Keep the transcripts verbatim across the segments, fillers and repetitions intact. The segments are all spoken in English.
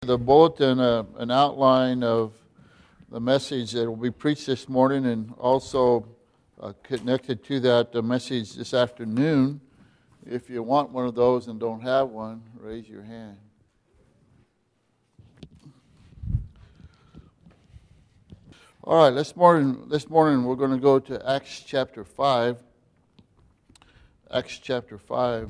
The bulletin, uh, an outline of the message that will be preached this morning, and also uh, connected to that the message this afternoon. If you want one of those and don't have one, raise your hand. All right, this morning, this morning we're going to go to Acts chapter five. Acts chapter five.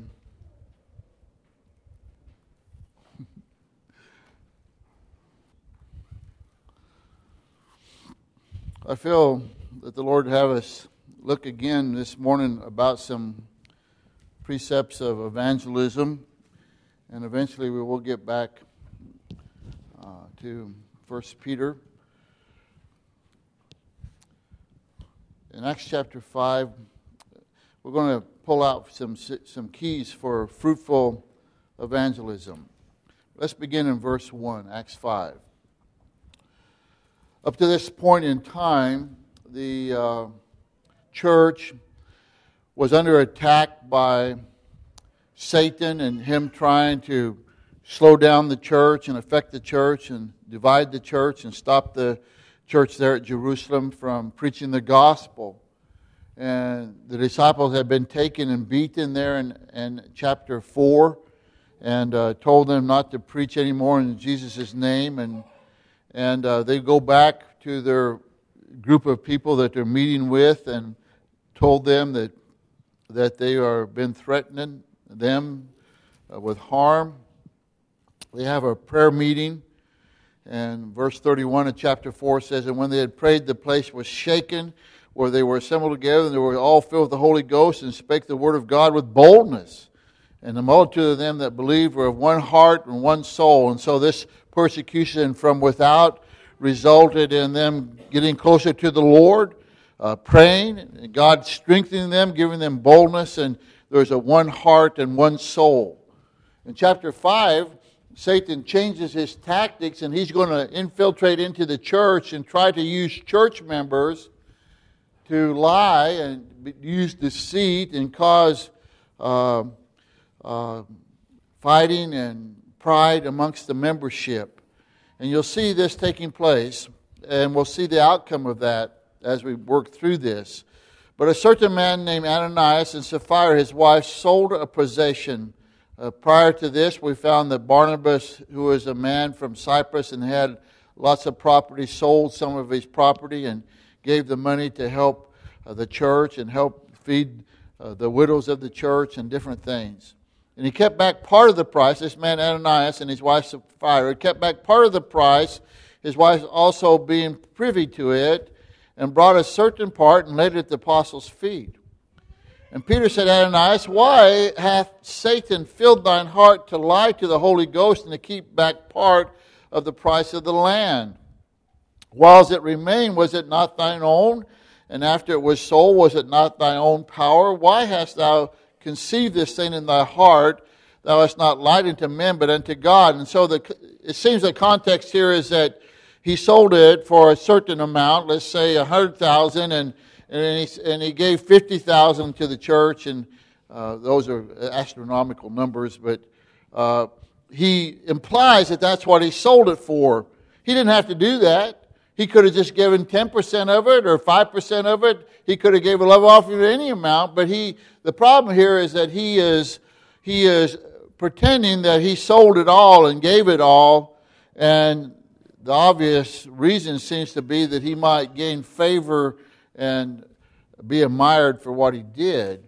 I feel that the Lord have us look again this morning about some precepts of evangelism, and eventually we will get back uh, to First Peter. In Acts chapter five, we're going to pull out some some keys for fruitful evangelism. Let's begin in verse one, Acts five. Up to this point in time, the uh, church was under attack by Satan and him trying to slow down the church and affect the church and divide the church and stop the church there at Jerusalem from preaching the gospel. And the disciples had been taken and beaten there in, in chapter four and uh, told them not to preach anymore in Jesus' name. And And uh, they go back to their group of people that they're meeting with and told them that that they are been threatening them uh, with harm. They have a prayer meeting, and verse thirty-one of chapter four says, "And when they had prayed, the place was shaken, where they were assembled together, and they were all filled with the Holy Ghost, and spake the word of God with boldness. And the multitude of them that believed were of one heart and one soul." And so this persecution from without resulted in them getting closer to the Lord, uh, praying, and God strengthening them, giving them boldness, and there's a one heart and one soul. In chapter five, Satan changes his tactics, and he's going to infiltrate into the church and try to use church members to lie and use deceit and cause uh, uh, fighting and pride amongst the membership. And you'll see this taking place, and we'll see the outcome of that as we work through this. But a certain man named Ananias and Sapphira, his wife, sold a possession. Uh, prior to this, we found that Barnabas, who was a man from Cyprus and had lots of property, sold some of his property and gave the money to help uh, the church and help feed uh, the widows of the church and different things. And he kept back part of the price. This man Ananias and his wife Sapphira kept back part of the price, his wife also being privy to it, and brought a certain part and laid it at the apostles' feet. And Peter said, "Ananias, why hath Satan filled thine heart to lie to the Holy Ghost and to keep back part of the price of the land? Whiles it remained, was it not thine own? And after it was sold, was it not thine own power? Why hast thou conceive this thing in thy heart? Thou hast not lied unto men, but unto God." And so the, it seems the context here is that he sold it for a certain amount, let's say a hundred thousand, and and he, and he gave fifty thousand to the church, and uh, those are astronomical numbers, but uh, he implies that that's what he sold it for. He didn't have to do that. He could have just given ten percent of it or five percent of it. He could have gave a love offering of any amount, but he the problem here is that he is he is pretending that he sold it all and gave it all, and the obvious reason seems to be that he might gain favor and be admired for what he did.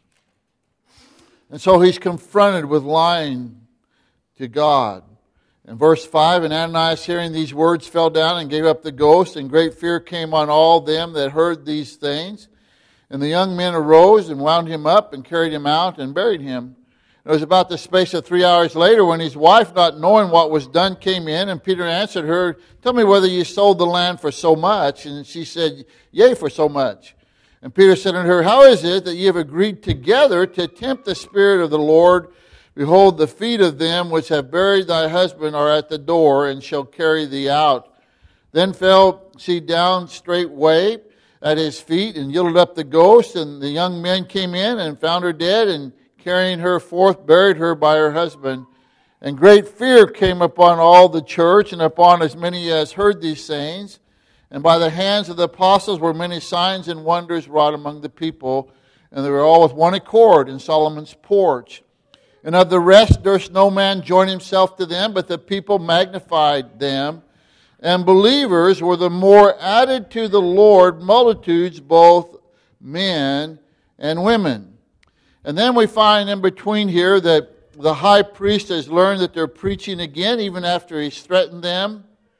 And so he's confronted with lying to God. In verse five, "And Ananias, hearing these words, fell down and gave up the ghost, and great fear came on all them that heard these things. And the young men arose and wound him up and carried him out and buried him. It was about the space of three hours later when his wife, not knowing what was done, came in, and Peter answered her, Tell me whether you sold the land for so much. And she said, Yea, for so much. And Peter said unto her, How is it that ye have agreed together to tempt the Spirit of the Lord? Behold, the feet of them which have buried thy husband are at the door, and shall carry thee out. Then fell she down straightway at his feet, and yielded up the ghost. And the young men came in and found her dead, and carrying her forth, buried her by her husband. And great fear came upon all the church and upon as many as heard these sayings. And by the hands of the apostles were many signs and wonders wrought among the people. And they were all with one accord in Solomon's porch. And of the rest durst no man join himself to them, but the people magnified them. And believers were the more added to the Lord, multitudes, both men and women. And then we find in between here that the high priest has learned that they're preaching again, even after he's threatened them.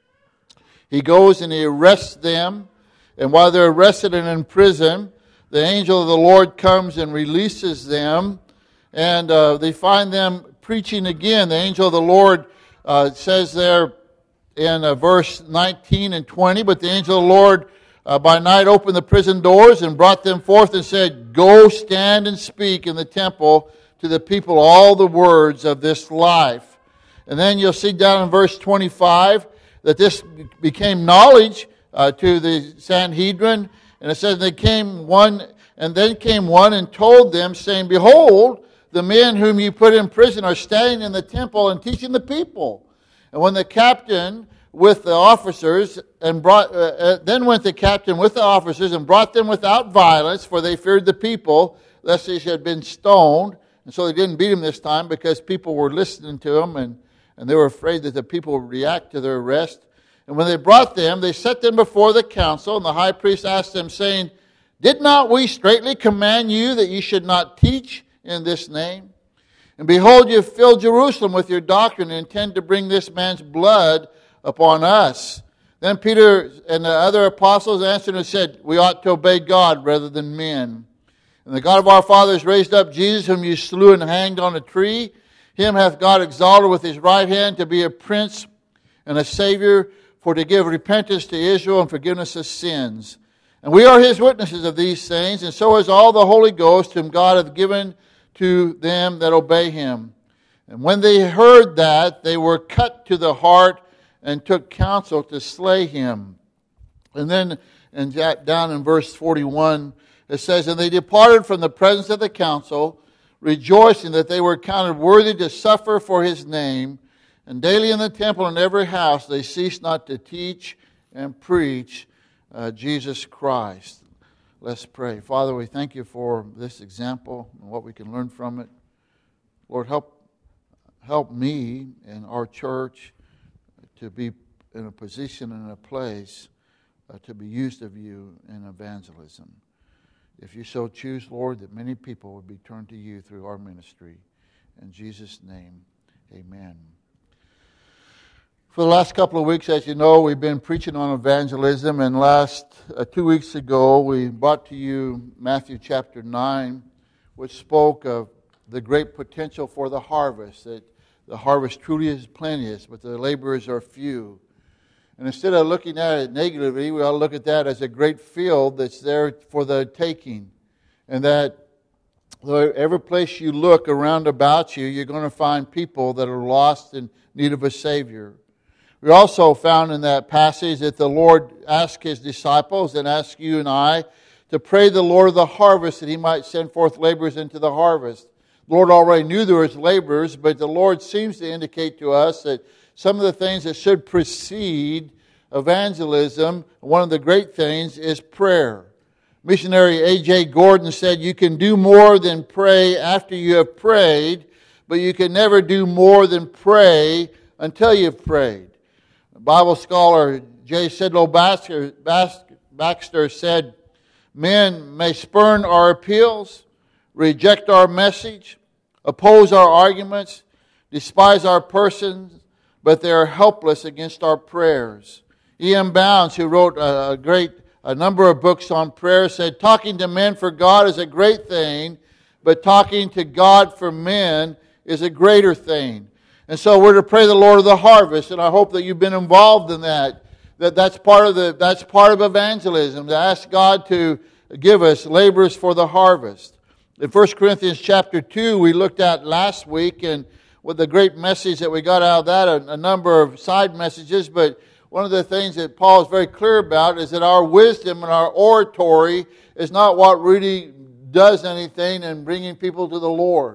He goes and he arrests them. And while they're arrested and in prison, the angel of the Lord comes and releases them. And uh, they find them preaching again. The angel of the Lord uh, says there in uh, verse nineteen and twenty, but the angel of the Lord uh, by night opened the prison doors and brought them forth and said, "Go stand and speak in the temple to the people all the words of this life." And then you'll see down in verse twenty-five that this became knowledge uh, to the Sanhedrin. And it says, they came one, and then came one and told them, saying, "Behold, the men whom you put in prison are standing in the temple and teaching the people." And when the captain with the officers and brought, uh, uh, then went the captain with the officers and brought them without violence, for they feared the people, lest they had been stoned. And so they didn't beat him this time because people were listening to him, and, and they were afraid that the people would react to their arrest. And when they brought them, they set them before the council, and the high priest asked them, saying, "Did not we straitly command you that you should not teach in this name? And behold, you have filled Jerusalem with your doctrine and intend to bring this man's blood upon us." Then Peter and the other apostles answered and said, "We ought to obey God rather than men. And the God of our fathers raised up Jesus, whom you slew and hanged on a tree. Him hath God exalted with his right hand to be a prince and a savior, for to give repentance to Israel and forgiveness of sins. And we are his witnesses of these things, and so is all the Holy Ghost, whom God hath given to them that obey him." And when they heard that, they were cut to the heart and took counsel to slay him. And then and down in verse forty-one, it says, "And they departed from the presence of the council, rejoicing that they were counted worthy to suffer for his name. And daily in the temple and every house they ceased not to teach and preach uh, Jesus Christ." Let's pray. Father, we thank you for this example and what we can learn from it. Lord, help help me and our church to be in a position and a place uh, to be used of you in evangelism. If you so choose, Lord, that many people would be turned to you through our ministry. In Jesus' name, amen. For the last couple of weeks, as you know, we've been preaching on evangelism, and last uh, two weeks ago, we brought to you Matthew chapter nine, which spoke of the great potential for the harvest, that the harvest truly is plenteous, but the laborers are few. And instead of looking at it negatively, we ought to look at that as a great field that's there for the taking, and that every place you look around about you, you're going to find people that are lost in need of a Savior. We also found in that passage that the Lord asked his disciples and asked you and I to pray the Lord of the harvest that he might send forth laborers into the harvest. The Lord already knew there was laborers, but the Lord seems to indicate to us that some of the things that should precede evangelism, one of the great things is prayer. Missionary A J Gordon said, "You can do more than pray after you have prayed, but you can never do more than pray until you've prayed." Bible scholar J. Sidlow Baxter, Baxter said, "Men may spurn our appeals, reject our message, oppose our arguments, despise our persons, but they are helpless against our prayers." E M Bounds, who wrote a great a number of books on prayer, said, "Talking to men for God is a great thing, but talking to God for men is a greater thing." And so we're to pray the Lord of the harvest, and I hope that you've been involved in that. That that's part of the that's part of evangelism, to ask God to give us laborers for the harvest. In First Corinthians chapter two, we looked at last week, and with the great message that we got out of that, a, a number of side messages, but one of the things that Paul is very clear about is that our wisdom and our oratory is not what really does anything in bringing people to the Lord.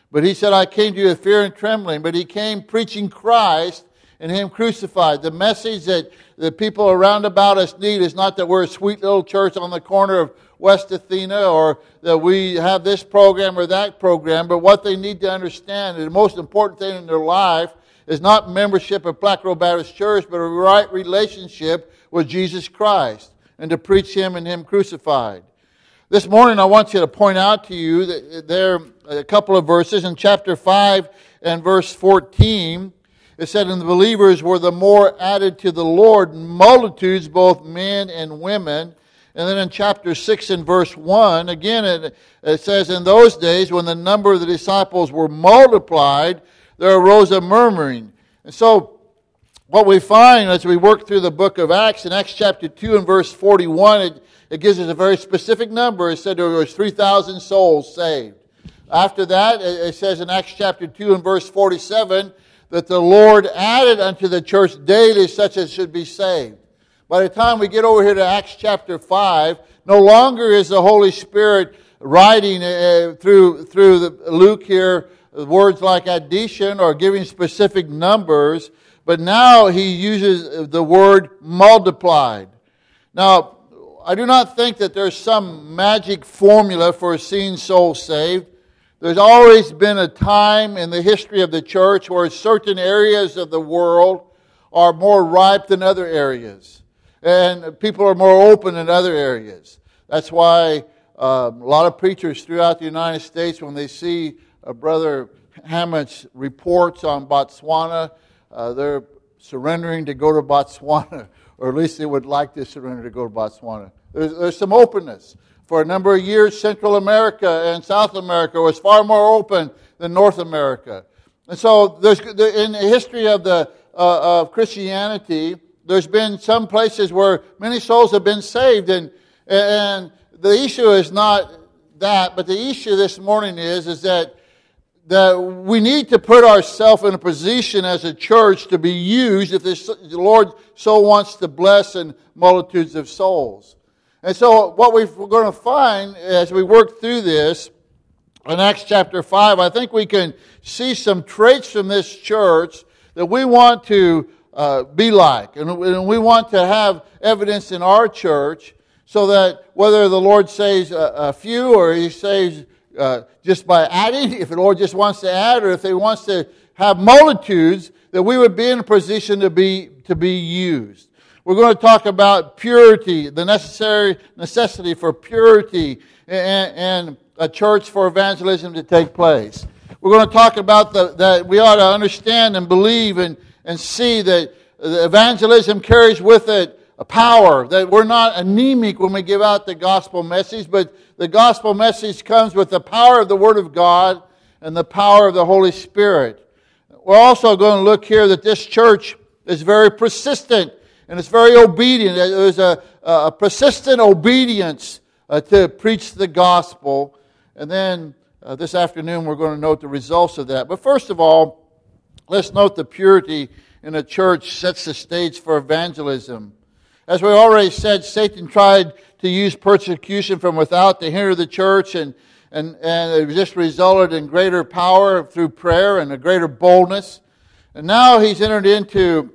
But he said, I came to you with fear and trembling. But he came preaching Christ and him crucified. The message that the people around about us need is not that we're a sweet little church on the corner of West Athena, or that we have this program or that program, but what they need to understand, and the most important thing in their life, is not membership of Black Grove Baptist Church, but a right relationship with Jesus Christ, and to preach Him and Him crucified. This morning I want you to point out to you that there are a couple of verses in chapter five and verse fourteen. It said, and the believers were the more added to the Lord, multitudes, both men and women. And then in chapter six and verse one, again it, it says, in those days when the number of the disciples were multiplied, there arose a murmuring. And so what we find as we work through the book of Acts, in Acts chapter two and verse forty-one, it, it gives us a very specific number. It said there was three thousand souls saved. After that, it, it says in Acts chapter two and verse forty-seven, that the Lord added unto the church daily such as should be saved. By the time we get over here to Acts chapter five, no longer is the Holy Spirit writing uh, through through the, Luke here words like addition or giving specific numbers, but now he uses the word multiplied. Now, I do not think that there's some magic formula for seeing souls saved. There's always been a time in the history of the church where certain areas of the world are more ripe than other areas. And people are more open in other areas. That's why uh, a lot of preachers throughout the United States, when they see uh, Brother Hammond's reports on Botswana, uh, they're surrendering to go to Botswana, or at least they would like to surrender to go to Botswana. There's, there's some openness. For a number of years, Central America and South America was far more open than North America. And so there's in the history of the uh, of Christianity, there's been some places where many souls have been saved, and and the issue is not that, but the issue this morning is is that that we need to put ourselves in a position as a church to be used if this, the Lord so wants to bless in multitudes of souls. And so what we're going to find as we work through this in Acts chapter five, I think we can see some traits from this church that we want to Uh, be like. And we want to have evidence in our church so that whether the Lord saves a, a few or He saves uh, just by adding, if the Lord just wants to add, or if He wants to have multitudes, that we would be in a position to be to be used. We're going to talk about purity, the necessary necessity for purity and, and a church for evangelism to take place. We're going to talk about the, that we ought to understand and believe and and see that the evangelism carries with it a power, that we're not anemic when we give out the gospel message, but the gospel message comes with the power of the Word of God and the power of the Holy Spirit. We're also going to look here that this church is very persistent and it's very obedient. There's a, a persistent obedience uh, to preach the gospel. And then uh, this afternoon we're going to note the results of that. But first of all, let's note the purity in a church sets the stage for evangelism. As we already said, Satan tried to use persecution from without to hinder the church, and, and, and it just resulted in greater power through prayer and a greater boldness. And now he's entered into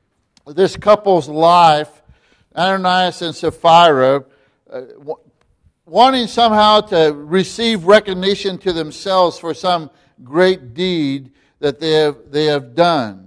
this couple's life, Ananias and Sapphira, uh, wanting somehow to receive recognition to themselves for some great deed that they have they have done,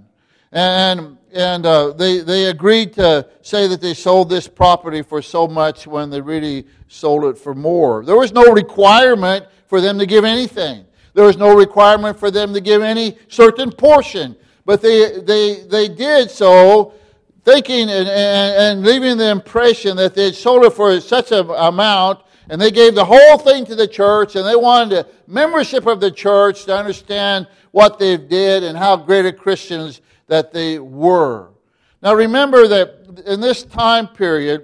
and and uh, they they agreed to say that they sold this property for so much when they really sold it for more. There was no requirement for them to give anything. There was no requirement for them to give any certain portion, but they they they did so, thinking and, and, and leaving the impression that they had sold it for such an amount. And they gave the whole thing to the church, and they wanted the membership of the church to understand what they did and how great a Christians that they were. Now remember that in this time period,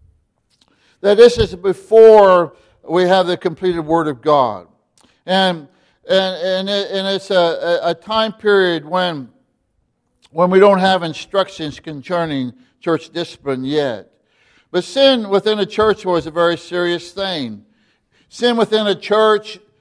that this is before we have the completed Word of God. And and and, it, and it's a, a time period when, when we don't have instructions concerning church discipline yet. But sin within a church was a very serious thing. Sin within a church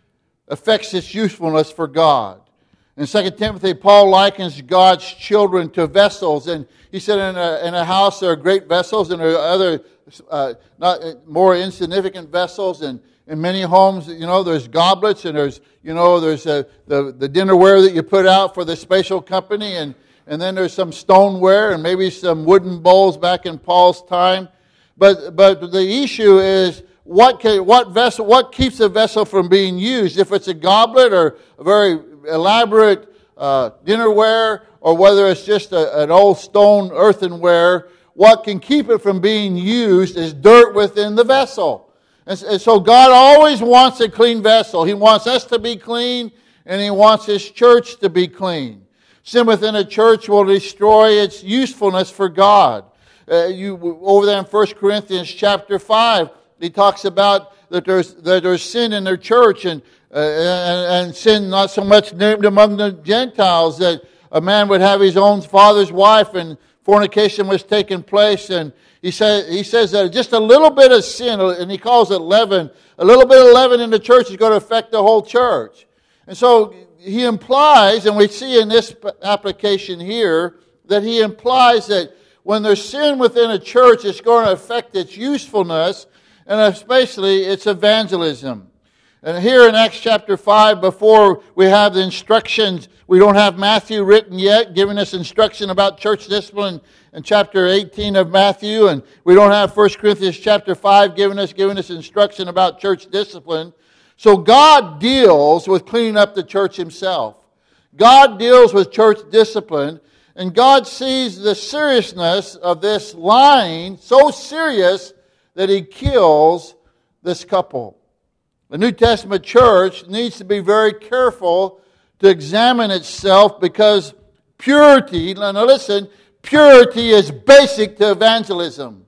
affects its usefulness for God. In Second Timothy, Paul likens God's children to vessels, and he said in a, in a house there are great vessels and there are other uh, not more insignificant vessels, and in many homes, you know, there's goblets and there's, you know, there's a, the, the dinnerware that you put out for the special company, and, and then there's some stoneware and maybe some wooden bowls back in Paul's time. But but the issue is what can, what vessel what keeps a vessel from being used? If it's a goblet or a very elaborate uh, dinnerware, or whether it's just a, an old stone earthenware, what can keep it from being used is dirt within the vessel. And, and so God always wants a clean vessel. He wants us to be clean, and He wants His church to be clean. Sin within a church will destroy its usefulness for God. Uh, you over there in First Corinthians chapter five, he talks about that there's that there's sin in their church, and uh, and, and sin not so much named among the Gentiles, that a man would have his own father's wife, and fornication was taking place. And he says he says that just a little bit of sin, and he calls it leaven, a little bit of leaven in the church is going to affect the whole church. And so he implies, and we see in this application here, that he implies that when there's sin within a church, it's going to affect its usefulness, and especially its evangelism. And here in Acts chapter five, before we have the instructions, we don't have Matthew written yet, giving us instruction about church discipline in chapter eighteen of Matthew, and we don't have First Corinthians chapter five giving us, giving us instruction about church discipline. So God deals with cleaning up the church Himself. God deals with church discipline, and God sees the seriousness of this lying so serious that He kills this couple. The New Testament church needs to be very careful to examine itself, because purity, now listen, purity is basic to evangelism.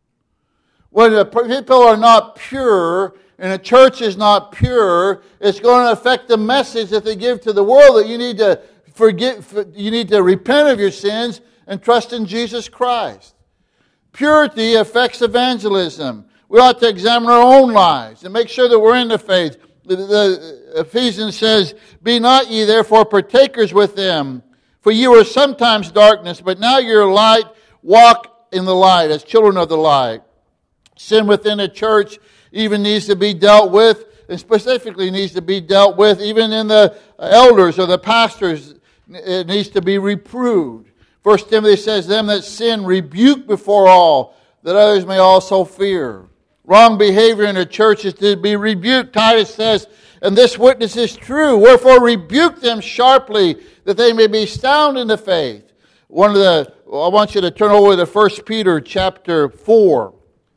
When the people are not pure and the church is not pure, it's going to affect the message that they give to the world, that you need to forget, you need to repent of your sins and trust in Jesus Christ. Purity affects evangelism. We ought to examine our own lives and make sure that we're in the faith. The, the Ephesians says, "Be not ye therefore partakers with them, for ye were sometimes darkness, but now you're light. Walk in the light as children of the light." Sin within a church even needs to be dealt with, and specifically needs to be dealt with even in the elders or the pastors. It needs to be reproved. First Timothy says, "Them that sin rebuke before all, that others may also fear." Wrong behavior in a church is to be rebuked. Titus says, "And this witness is true. Wherefore rebuke them sharply, that they may be sound in the faith." One of the, I want you to turn over to First Peter chapter four.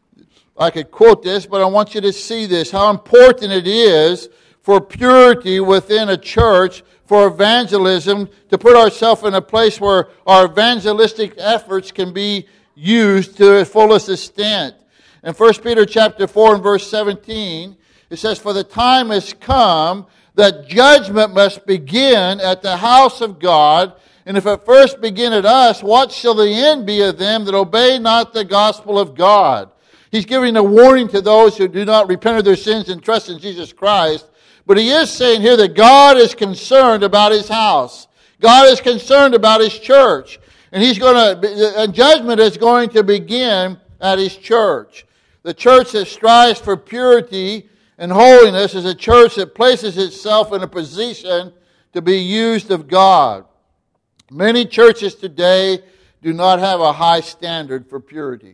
I could quote this, but I want you to see this, how important it is for purity within a church, for evangelism, to put ourselves in a place where our evangelistic efforts can be used to its fullest extent. In First Peter chapter four and verse seventeen, it says, "For the time has come that judgment must begin at the house of God, and if it first begin at us, what shall the end be of them that obey not the gospel of God?" He's giving a warning to those who do not repent of their sins and trust in Jesus Christ. But he is saying here that God is concerned about His house. God is concerned about His church. And He's going to, and judgment is going to begin at His church. The church that strives for purity and holiness is a church that places itself in a position to be used of God. Many churches today do not have a high standard for purity.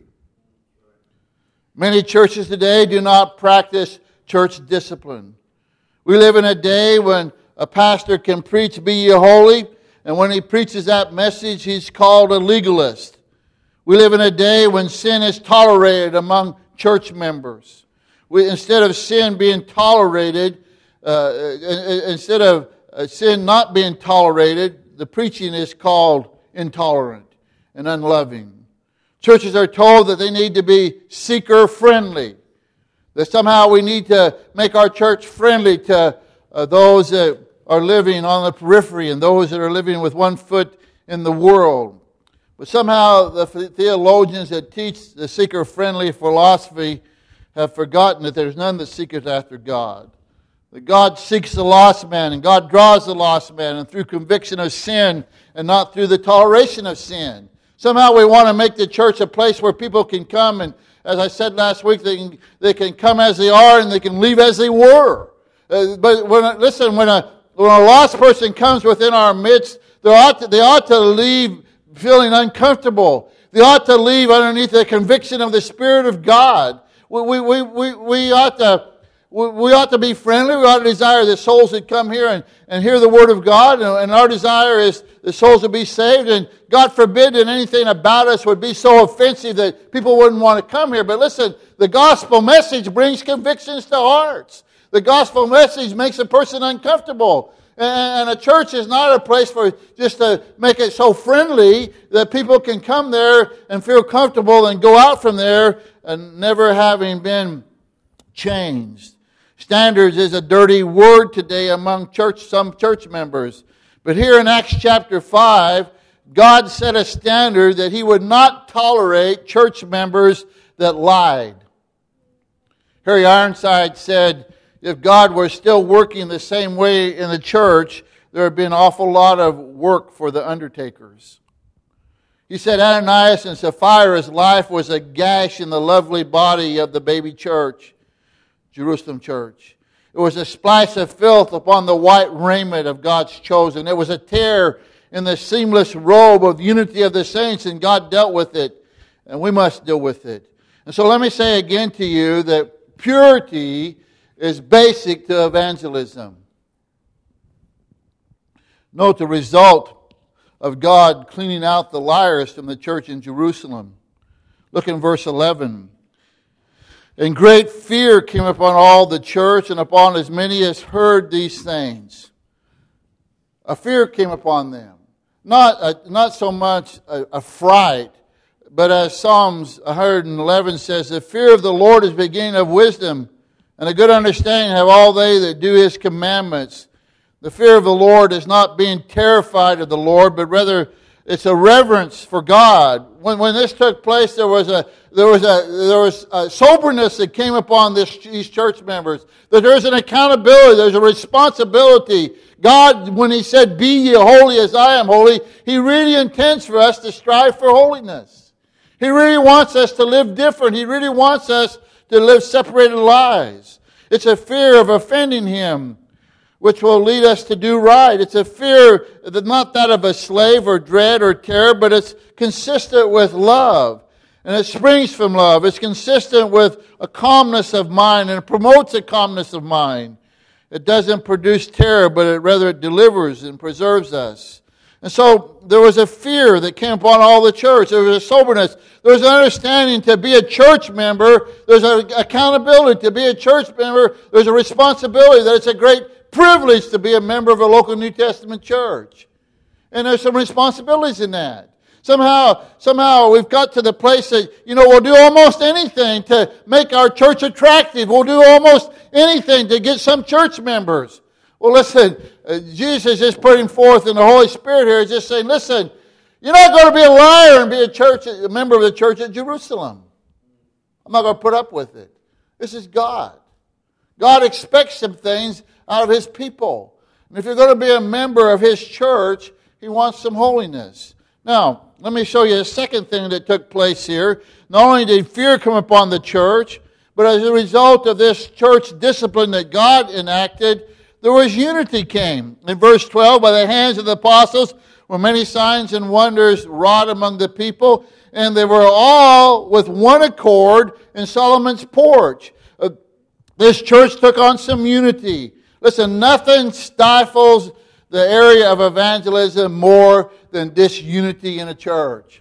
Many churches today do not practice church discipline. We live in a day when a pastor can preach, "Be ye holy," and when he preaches that message, he's called a legalist. We live in a day when sin is tolerated among church members. We, instead of sin being tolerated, uh, instead of sin not being tolerated, the preaching is called intolerant and unloving. Churches are told that they need to be seeker-friendly. That somehow we need to make our church friendly to uh, those that are living on the periphery and those that are living with one foot in the world. But somehow the theologians that teach the seeker-friendly philosophy have forgotten that there's none that seeketh after God. That God seeks the lost man, and God draws the lost man, and through conviction of sin, and not through the toleration of sin. Somehow we want to make the church a place where people can come, and as I said last week, they can, they can come as they are, and they can leave as they were. Uh, but when, listen, when a, when a lost person comes within our midst, they ought to, they ought to leave feeling uncomfortable. They ought to leave underneath the conviction of the Spirit of God. We, we, we, we, we ought to... We ought to be friendly. We ought to desire that souls would come here and, and hear the Word of God. And, and our desire is that souls would be saved. And God forbid that anything about us would be so offensive that people wouldn't want to come here. But listen, the gospel message brings convictions to hearts. The gospel message makes a person uncomfortable. And, and a church is not a place for just to make it so friendly that people can come there and feel comfortable and go out from there and never having been changed. Standards is a dirty word today among church, some church members. But here in Acts chapter five, God set a standard that He would not tolerate church members that lied. Harry Ironside said, if God were still working the same way in the church, there would be an awful lot of work for the undertakers. He said Ananias and Sapphira's life was a gash in the lovely body of the baby church. Jerusalem church. It was a splice of filth upon the white raiment of God's chosen. It was a tear in the seamless robe of unity of the saints, and God dealt with it, and we must deal with it. And so let me say again to you that purity is basic to evangelism. Note the result of God cleaning out the liars from the church in Jerusalem. Look in verse eleven. And great fear came upon all the church and upon as many as heard these things. A fear came upon them. Not, a, not so much a, a fright, but as Psalms one hundred eleven says, the fear of the Lord is the beginning of wisdom, and a good understanding have all they that do His commandments. The fear of the Lord is not being terrified of the Lord, but rather it's a reverence for God. When when this took place, there was a there was a there was a soberness that came upon this, these church members. That there's an accountability, there's a responsibility. God, when He said, "Be ye holy as I am holy," He really intends for us to strive for holiness. He really wants us to live different. He really wants us to live separated lives. It's a fear of offending Him, which will lead us to do right. It's a fear, not that of a slave or dread or terror, but it's consistent with love. And it springs from love. It's consistent with a calmness of mind, and it promotes a calmness of mind. It doesn't produce terror, but it rather it delivers and preserves us. And so there was a fear that came upon all the church. There was a soberness. There was an understanding to be a church member. There's an accountability to be a church member. There's a responsibility that it's a great privilege to be a member of a local New Testament church. And there's some responsibilities in that. Somehow, somehow we've got to the place that, you know, we'll do almost anything to make our church attractive. We'll do almost anything to get some church members. Well, listen, uh, Jesus is putting forth, and the Holy Spirit here is just saying, listen, you're not going to be a liar and be a church, a member of the church at Jerusalem. I'm not going to put up with it. This is God. God expects some things out of His people. And if you're going to be a member of His church, He wants some holiness. Now, let me show you a second thing that took place here. Not only did fear come upon the church, but as a result of this church discipline that God enacted, there was unity came. In verse twelve, by the hands of the apostles were many signs and wonders wrought among the people, and they were all with one accord in Solomon's porch. Uh, this church took on some unity. Listen, nothing stifles the area of evangelism more than disunity in a church.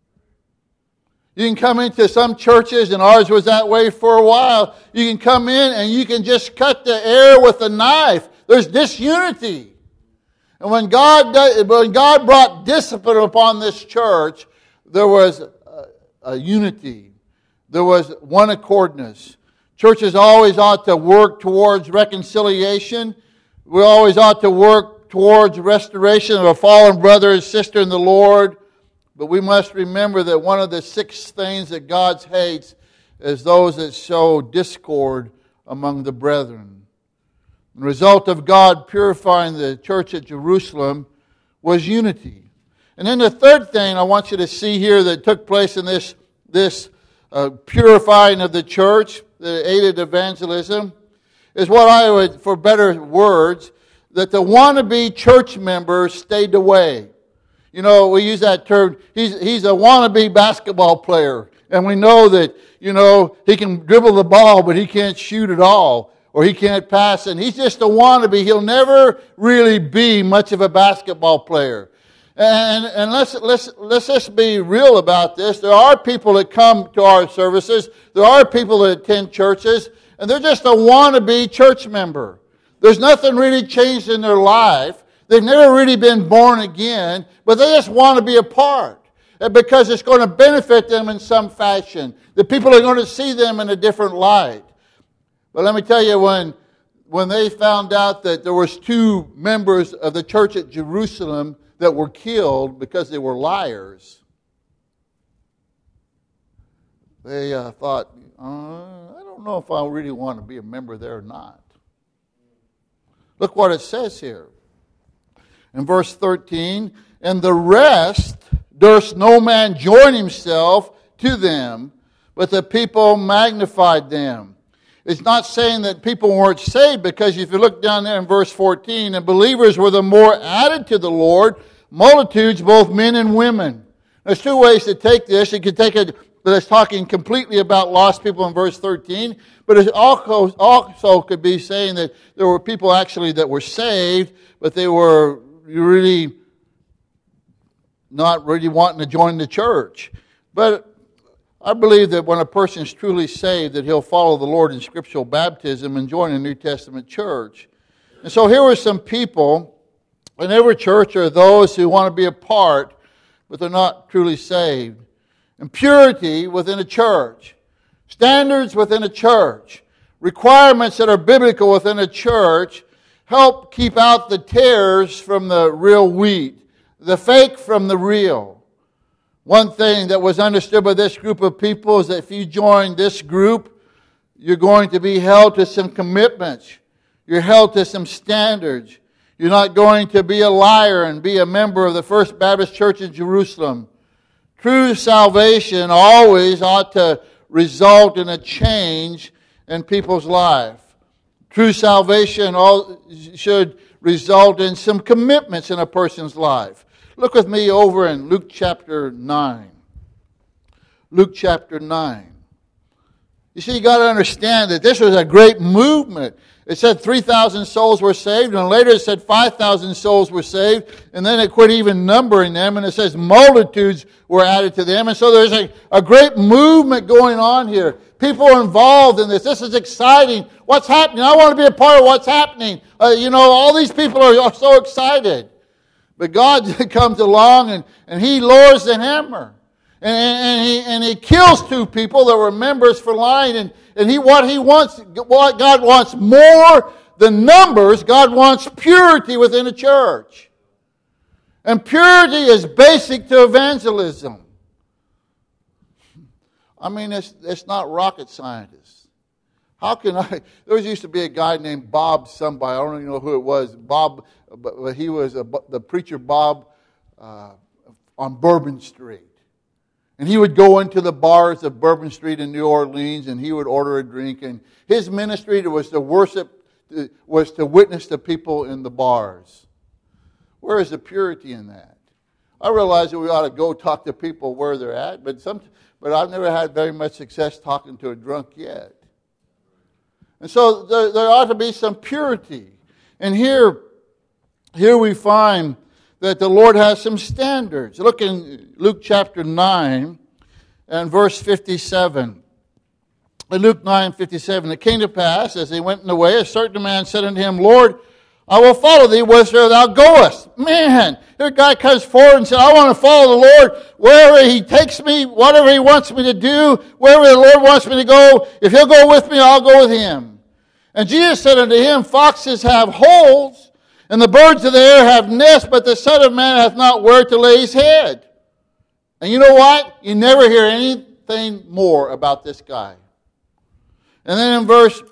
You can come into some churches, and ours was that way for a while. You can come in and you can just cut the air with a knife. There's disunity. And when God does, when God brought discipline upon this church, there was a, a unity. There was one accordness. Churches always ought to work towards reconciliation. We always ought to work towards restoration of a fallen brother and sister in the Lord. But we must remember that one of the six things that God hates is those that sow discord among the brethren. And the result of God purifying the church at Jerusalem was unity. And then the third thing I want you to see here that took place in this, this uh, purifying of the church, that aided evangelism, is what I would, for better words, that the wannabe church members stayed away. You know, we use that term, he's, he's a wannabe basketball player. And we know that, you know, he can dribble the ball, but he can't shoot at all. Or he can't pass. And he's just a wannabe. He'll never really be much of a basketball player. And, and let's, let's, let's just be real about this. There are people that come to our services. There are people that attend churches. And they're just a wannabe church member. There's nothing really changed in their life. They've never really been born again. But they just want to be a part. Because it's going to benefit them in some fashion. The people are going to see them in a different light. But let me tell you, when, when they found out that there was two members of the church at Jerusalem that were killed because they were liars, they uh, thought, uh, I don't know if I really want to be a member there or not. Look what it says here. In verse thirteen, and the rest durst no man join himself to them, but the people magnified them. It's not saying that people weren't saved, because if you look down there in verse fourteen, and believers were the more added to the Lord, multitudes, both men and women. There's two ways to take this. You can take it that it's talking completely about lost people in verse thirteen, but it also, also could be saying that there were people actually that were saved, but they were really not really wanting to join the church. But I believe that when a person is truly saved, that he'll follow the Lord in scriptural baptism and join a New Testament church. And so here were some people. In every church are those who want to be a part, but they're not truly saved. And purity within a church, standards within a church, requirements that are biblical within a church help keep out the tares from the real wheat, the fake from the real. One thing that was understood by this group of people is that if you join this group, you're going to be held to some commitments. You're held to some standards. You're not going to be a liar and be a member of the First Baptist Church in Jerusalem. True salvation always ought to result in a change in people's life. True salvation all should result in some commitments in a person's life. Look with me over in Luke chapter nine. Luke chapter nine. You see, you got to understand that this was a great movement. It said three thousand souls were saved, and later it said five thousand souls were saved, and then it quit even numbering them, and it says multitudes were added to them. And so there's a, a great movement going on here. People are involved in this. This is exciting. What's happening? I want to be a part of what's happening. Uh, you know, all these people are, are so excited. But God comes along and, and He lowers the hammer. And, and, he, and He kills two people that were members for lying. And, and he, what He wants, what God wants more than numbers, God wants purity within a church. And purity is basic to evangelism. I mean, it's, it's not rocket scientists. How can I? There used to be a guy named Bob somebody. I don't even know who it was. Bob, but he was a, the preacher Bob uh, on Bourbon Street. And he would go into the bars of Bourbon Street in New Orleans, and he would order a drink. And his ministry was to worship, was to witness to people in the bars. Where is the purity in that? I realize that we ought to go talk to people where they're at, but some, but I've never had very much success talking to a drunk yet. And so there, there ought to be some purity. And here, here we find that the Lord has some standards. Look in Luke chapter nine and verse fifty-seven. In Luke nine fifty-seven, it came to pass, as they went in the way, a certain man said unto him, Lord, I will follow thee whither thou goest. Man, here guy comes forward and said, I want to follow the Lord wherever He takes me, whatever He wants me to do, wherever the Lord wants me to go. If He'll go with me, I'll go with Him. And Jesus said unto him, Foxes have holes, and the birds of the air have nests, but the Son of Man hath not where to lay His head. And you know what? You never hear anything more about this guy. And then in verse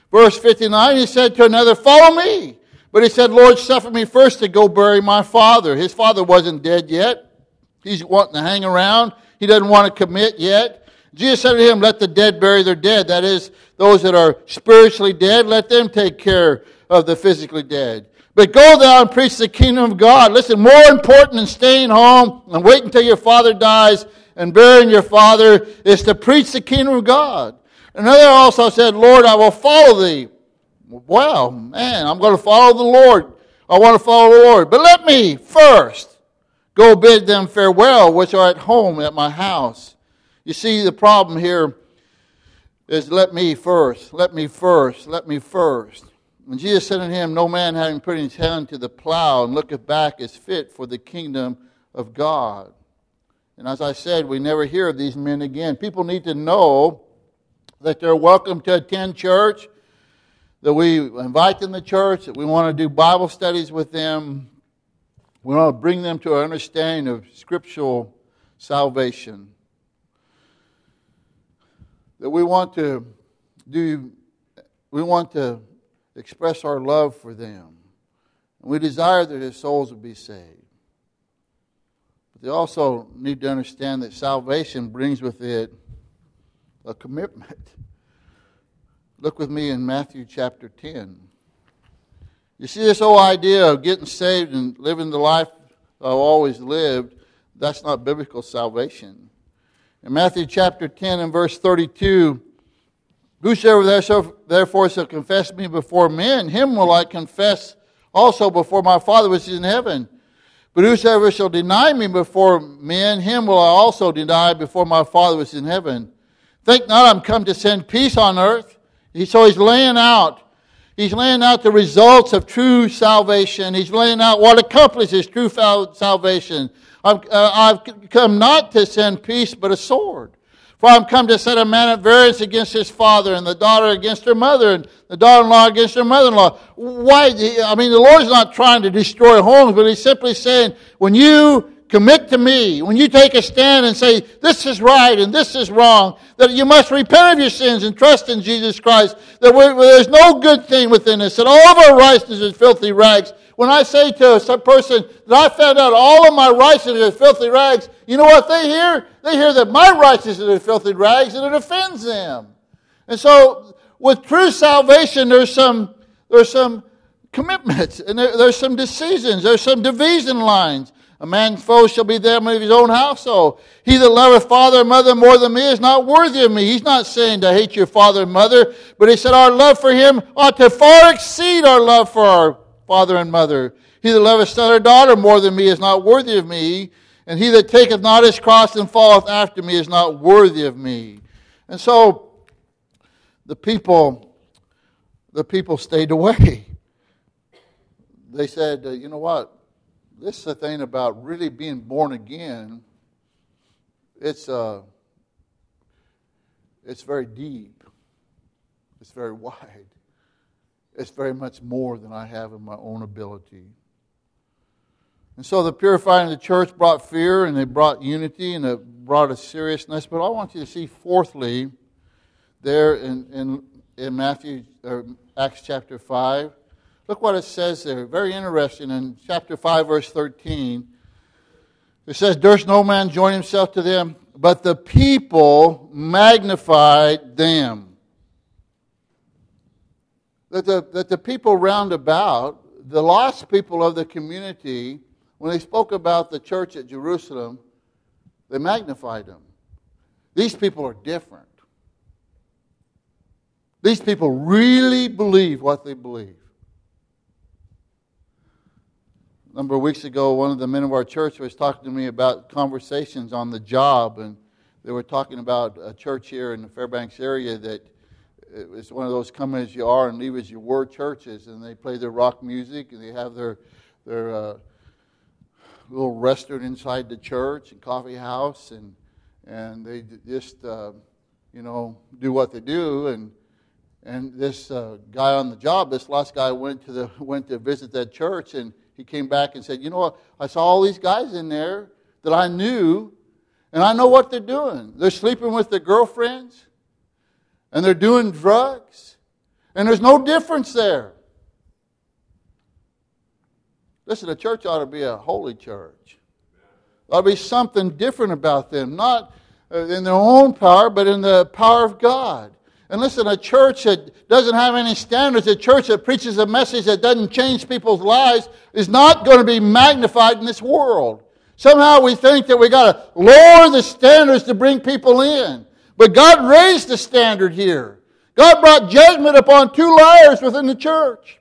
Verse fifty-nine, he said to another, follow me. But he said, Lord, suffer me first to go bury my father. His father wasn't dead yet. He's wanting to hang around. He doesn't want to commit yet. Jesus said to him, let the dead bury their dead. That is, those that are spiritually dead, let them take care of the physically dead. But go thou and preach the kingdom of God. Listen, more important than staying home and waiting until your father dies and burying your father is to preach the kingdom of God. Another also said, Lord, I will follow thee. Well, man, I'm going to follow the Lord. I want to follow the Lord. But let me first go bid them farewell, which are at home at my house. You see, the problem here is let me first, let me first, let me first. And Jesus said unto him, no man having put his hand to the plow and looketh back is fit for the kingdom of God. And as I said, we never hear of these men again. People need to know that they're welcome to attend church, that we invite them to church, that we want to do Bible studies with them. We want to bring them to an understanding of scriptural salvation. That we want to do, we want to express our love for them. And we desire that their souls will be saved. But they also need to understand that salvation brings with it a commitment. Look with me in Matthew chapter ten. You see, this whole idea of getting saved and living the life I've always lived, that's not biblical salvation. In Matthew chapter ten and verse thirty-two, whosoever therefore shall confess me before men, him will I confess also before my Father which is in heaven. But whosoever shall deny me before men, him will I also deny before my Father which is in heaven. Think not I'm come to send peace on earth. So he's laying out, he's laying out the results of true salvation. He's laying out what accomplishes true salvation. I've, uh, I've come not to send peace, but a sword. For I'm come to set a man at variance against his father, and the daughter against her mother, and the daughter-in-law against her mother-in-law. Why? I mean, the Lord's not trying to destroy homes, but He's simply saying, when you commit to me, when you take a stand and say, this is right and this is wrong, that you must repent of your sins and trust in Jesus Christ, that there's no good thing within us, that all of our righteousness is filthy rags. When I say to some person that I found out all of my righteousness is filthy rags, you know what they hear? They hear that my righteousness is filthy rags, and it offends them. And so, with true salvation, there's some there's some commitments, and there, there's some decisions, there's some division lines. A man's foe shall be them of his own household. He that loveth father and mother more than me is not worthy of me. He's not saying to hate your father and mother, but he said our love for him ought to far exceed our love for our father and mother. He that loveth son or daughter more than me is not worthy of me. And he that taketh not his cross and falleth after me is not worthy of me. And so the people, the people stayed away. They said, uh, you know what? This is the thing about really being born again. It's uh, it's very deep. It's very wide. It's very much more than I have in my own ability. And so the purifying of the church brought fear, and it brought unity, and it brought a seriousness. But I want you to see, fourthly, there in in, in Matthew or Acts chapter five. Look what it says there. Very interesting. In chapter five, verse thirteen, it says, durst no man join himself to them, but the people magnified them. That the, that the people round about, the lost people of the community, when they spoke about the church at Jerusalem, they magnified them. These people are different. These people really believe what they believe. A number of weeks ago, one of the men of our church was talking to me about conversations on the job, and they were talking about a church here in the Fairbanks area that it was one of those come as you are and leave as you were churches, and they play their rock music, and they have their their uh, little restaurant inside the church and coffee house, and and they just uh, you know do what they do, and and this uh, guy on the job, this last guy went to the went to visit that church, and he came back and said, you know what, I saw all these guys in there that I knew, and I know what they're doing. They're sleeping with their girlfriends, and they're doing drugs, And there's no difference there. Listen, the church ought to be a holy church. There ought to be something different about them, not in their own power, but in the power of God. And listen, a church that doesn't have any standards, a church that preaches a message that doesn't change people's lives, is not going to be magnified in this world. Somehow we think that we got to lower the standards to bring people in. But God raised the standard here. God brought judgment upon two liars within the church.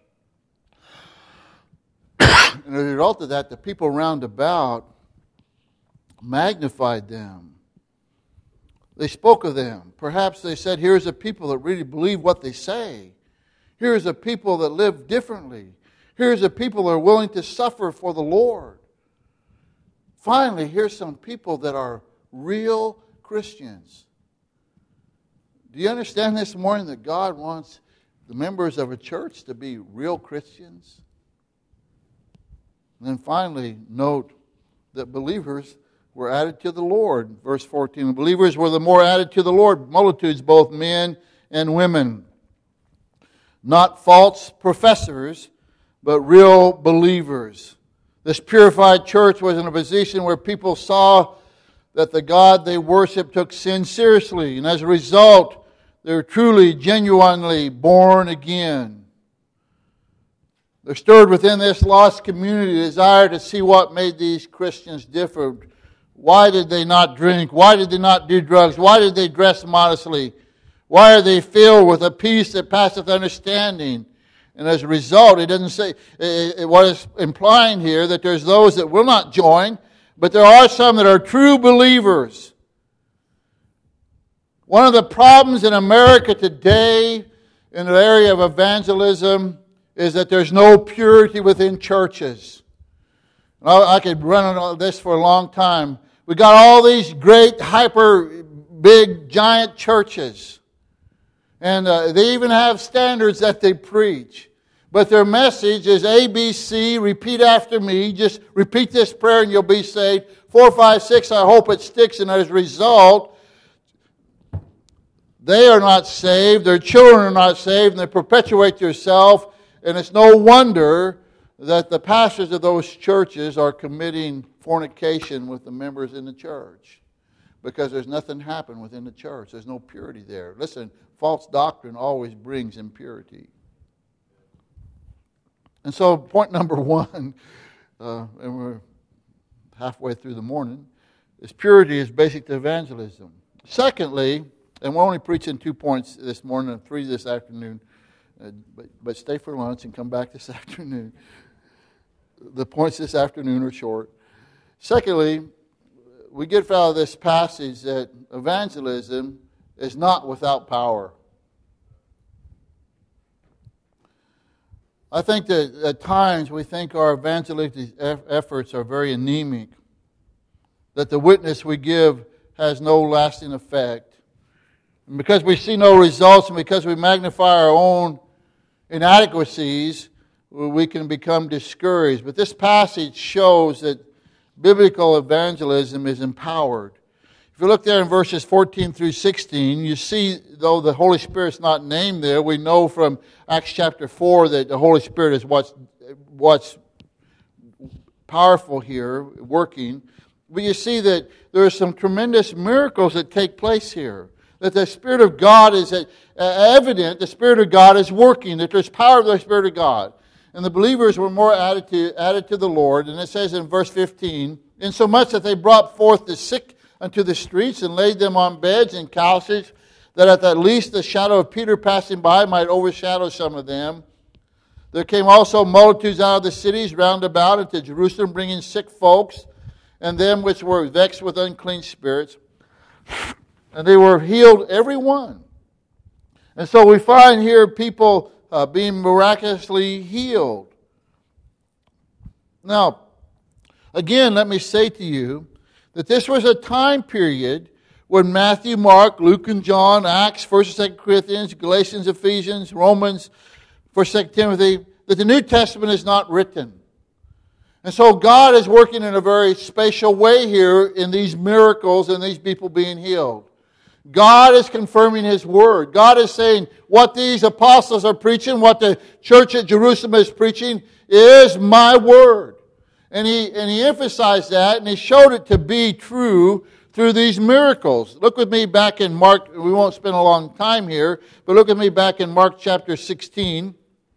And as a result of that, the people round about magnified them. They spoke of them. Perhaps they said, here's a people that really believe what they say. Here's a people that live differently. Here's a people that are willing to suffer for the Lord. Finally, here's some people that are real Christians. Do you understand this morning that God wants the members of a church to be real Christians? And then finally, note that believers were added to the Lord. Verse fourteen, the believers were the more added to the Lord, multitudes, both men and women. Not false professors, but real believers. This purified church was in a position where people saw that the God they worshiped took sin seriously. And as a result, they were truly, genuinely born again. There stirred within this lost community a desire to see what made these Christians different. Why did they not drink? Why did they not do drugs? Why did they dress modestly? Why are they filled with a peace that passeth understanding? And as a result, it doesn't say, it, it, what it's implying here, that there's those that will not join, but there are some that are true believers. One of the problems in America today in the area of evangelism is that there's no purity within churches. I, I could run on this for a long time. We got all these great, hyper, big, giant churches. And uh, they even have standards that they preach. But their message is A, B, C, repeat after me. Just repeat this prayer and you'll be saved. Four, five, six, I hope it sticks. And as a result, they are not saved. Their children are not saved. And they perpetuate themselves. And it's no wonder that the pastors of those churches are committing fornication with the members in the church. Because there's nothing happened within the church. There's no purity there. Listen, false doctrine always brings impurity. And so point number one, uh, and we're halfway through the morning, is purity is basic to evangelism. Secondly, and we're only preaching two points this morning and three this afternoon, uh, but, but stay for lunch and come back this afternoon. The points this afternoon are short. Secondly, we get out of this passage that evangelism is not without power. I think that at times we think our evangelistic efforts are very anemic, that the witness we give has no lasting effect. And because we see no results and because we magnify our own inadequacies, we can become discouraged. But this passage shows that biblical evangelism is empowered. If you look there in verses fourteen through sixteen, you see, though the Holy Spirit's not named there, we know from Acts chapter four that the Holy Spirit is what's, what's powerful here, working. But you see that there are some tremendous miracles that take place here. That the Spirit of God is evident, the Spirit of God is working, that there's power of the Spirit of God. And the believers were more added to, added to the Lord. And it says in verse fifteen, insomuch that they brought forth the sick unto the streets and laid them on beds and couches, that at the least the shadow of Peter passing by might overshadow some of them. There came also multitudes out of the cities round about into Jerusalem, bringing sick folks, and them which were vexed with unclean spirits. And they were healed every one. And so we find here people uh, being miraculously healed. Now, again, let me say to you that this was a time period when Matthew, Mark, Luke, and John, Acts, First and Second Corinthians, Galatians, Ephesians, Romans, First and Second Timothy, that the New Testament is not written. And so God is working in a very spatial way here in these miracles and these people being healed. God is confirming His Word. God is saying what these apostles are preaching, what the church at Jerusalem is preaching, is my Word. And he, and he emphasized that, and he showed it to be true through these miracles. Look with me back in Mark, we won't spend a long time here, but look with me back in Mark chapter sixteen.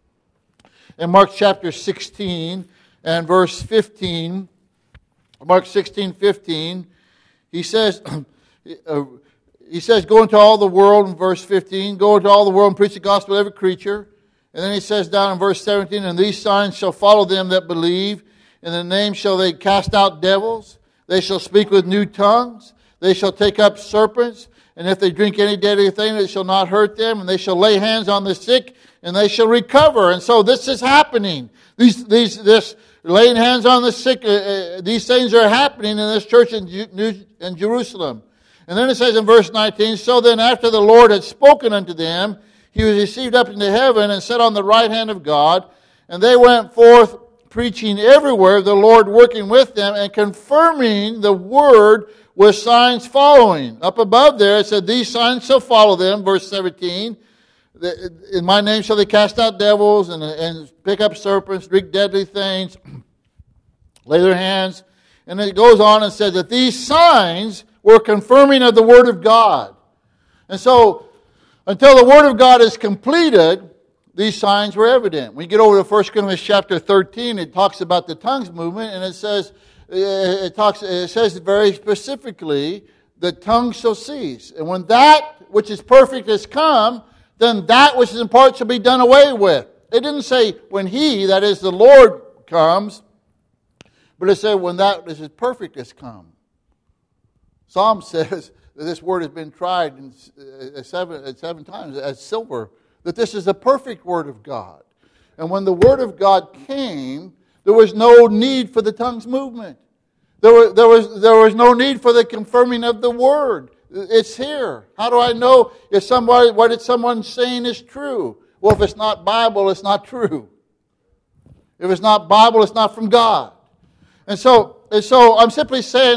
In Mark chapter sixteen and verse fifteen, Mark sixteen, fifteen, he says, uh, he says, go into all the world, in verse fifteen, go into all the world and preach the gospel to every creature. And then he says down in verse seventeen, and these signs shall follow them that believe. In the name shall they cast out devils. They shall speak with new tongues. They shall take up serpents. And if they drink any deadly thing, it shall not hurt them. And they shall lay hands on the sick, and they shall recover. And so this is happening. These, these, this laying hands on the sick, uh, uh, these things are happening in this church in, Ju- in Jerusalem. And then it says in verse nineteen, so then after the Lord had spoken unto them, he was received up into heaven and sat on the right hand of God. And they went forth preaching everywhere, the Lord working with them and confirming the word with signs following. Up above there it said, these signs shall follow them, verse seventeen. In my name shall they cast out devils and, and pick up serpents, drink deadly things, lay their hands. And it goes on and says that these signs were confirming of the word of God. And so, until the word of God is completed, these signs were evident. When you get over to First Corinthians chapter thirteen, it talks about the tongues movement, and it says it talks it says very specifically that tongues shall cease. And when that which is perfect has come, then that which is in part shall be done away with. It didn't say when He, that is the Lord, comes, but it said when that which is perfect has come. Psalm says that this word has been tried in, uh, seven, seven times as silver, that this is the perfect Word of God. And when the Word of God came, there was no need for the tongues movement. There was, there was, there was no need for the confirming of the Word. It's here. How do I know if somebody, what it's someone saying is true? Well, if it's not Bible, it's not true. If it's not Bible, it's not from God. And so, and so I'm simply saying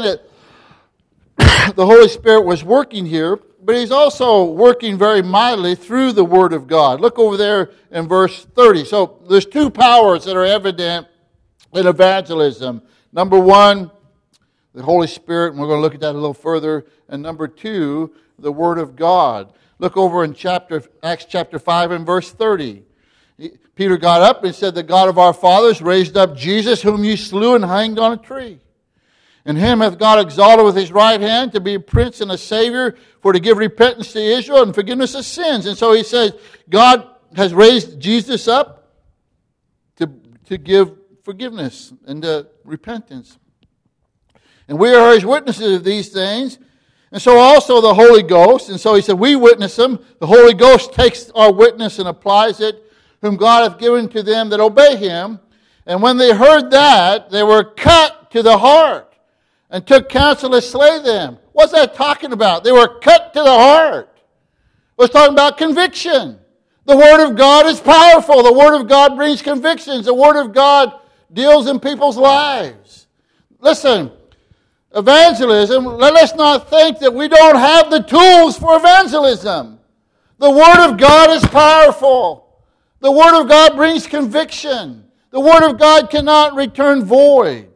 that the Holy Spirit was working here, but He's also working very mightily through the Word of God. Look over there in verse thirty. So there's two powers that are evident in evangelism. Number one, the Holy Spirit, and we're going to look at that a little further. And number two, the Word of God. Look over in chapter Acts chapter five and verse thirty. Peter got up and said, the God of our fathers raised up Jesus, whom you slew and hanged on a tree. And him hath God exalted with His right hand to be a prince and a savior, for to give repentance to Israel and forgiveness of sins. And so he says, God has raised Jesus up to, to give forgiveness and uh, repentance. And we are His witnesses of these things. And so also the Holy Ghost. And so he said, we witness them. The Holy Ghost takes our witness and applies it, whom God hath given to them that obey Him. And when they heard that, they were cut to the heart, and took counsel to slay them. What's that talking about? They were cut to the heart. It was talking about conviction. The Word of God is powerful. The Word of God brings convictions. The Word of God deals in people's lives. Listen, evangelism, let us not think that we don't have the tools for evangelism. The Word of God is powerful. The Word of God brings conviction. The Word of God cannot return void.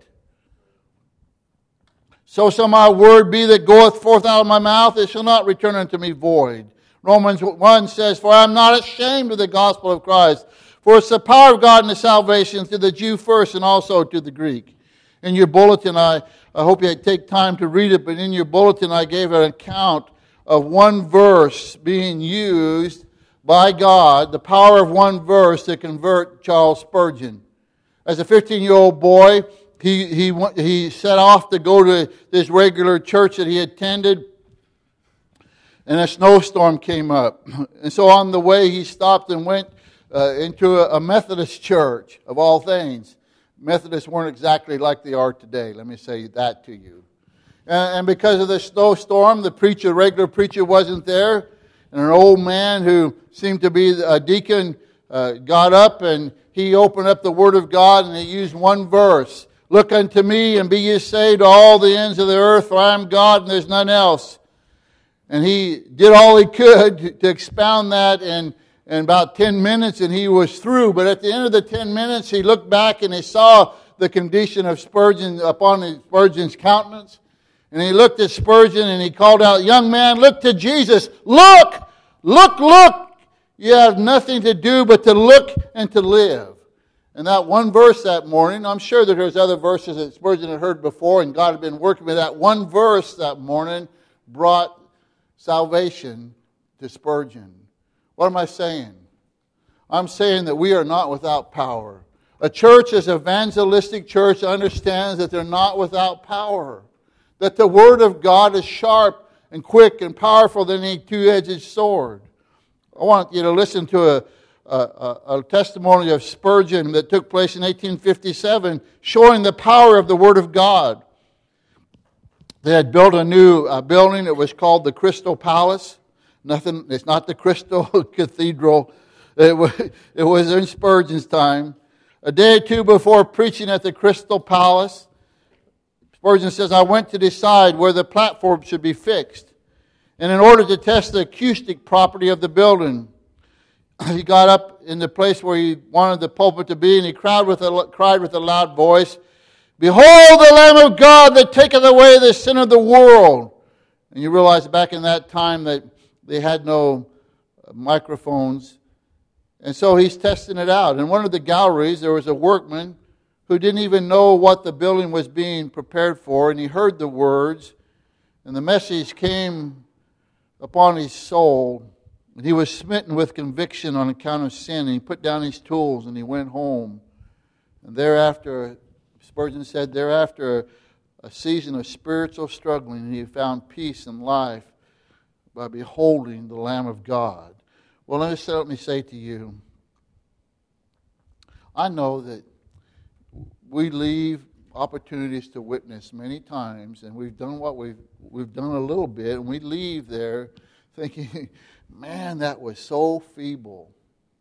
So shall my word be that goeth forth out of my mouth, it shall not return unto me void. Romans one says, for I am not ashamed of the gospel of Christ, for it's the power of God and the salvation to the Jew first and also to the Greek. In your bulletin, I, I hope you take time to read it, but in your bulletin I gave an account of one verse being used by God, the power of one verse to convert Charles Spurgeon. As a fifteen-year-old boy, He he he set off to go to this regular church that he attended, and a snowstorm came up. And so on the way, he stopped and went uh, into a, a Methodist church, of all things. Methodists weren't exactly like they are today, let me say that to you. And, and because of the snowstorm, the preacher, regular preacher wasn't there, and an old man who seemed to be a deacon uh, got up, and he opened up the Word of God, and he used one verse. Look unto me and be ye saved, all the ends of the earth, for I am God and there's none else. And he did all he could to, to expound that in, in about ten minutes, and he was through. But at the end of the ten minutes, he looked back and he saw the condition of Spurgeon upon Spurgeon's countenance. And he looked at Spurgeon and he called out, "Young man, look to Jesus. Look! Look, look! You have nothing to do but to look and to live." And that one verse that morning, I'm sure that there's other verses that Spurgeon had heard before, and God had been working with that one verse that morning brought salvation to Spurgeon. What am I saying? I'm saying that we are not without power. A church as evangelistic church understands that they're not without power. That the Word of God is sharp and quick and powerful than any two-edged sword. I want you to listen to a, a, a testimony of Spurgeon that took place in eighteen fifty-seven, showing the power of the Word of God. They had built a new uh, building. It was called the Crystal Palace. Nothing. It's not the Crystal Cathedral. It was, it was in Spurgeon's time. A day or two before preaching at the Crystal Palace, Spurgeon says, "I went to decide where the platform should be fixed. And in order to test the acoustic property of the building, he got up in the place where he wanted the pulpit to be, and he cried with a, cried with a loud voice, 'Behold the Lamb of God that taketh away the sin of the world.'" And you realize back in that time that they had no microphones. And so he's testing it out. In one of the galleries, there was a workman who didn't even know what the building was being prepared for, and he heard the words, and the message came upon his soul, and he was smitten with conviction on account of sin, and he put down his tools, and he went home. And thereafter, Spurgeon said, thereafter a season of spiritual struggling, he found peace and life by beholding the Lamb of God. Well, let me, say, let me say to you, I know that we leave opportunities to witness many times, and we've done what we've we've done a little bit, and we leave there thinking, man, that was so feeble.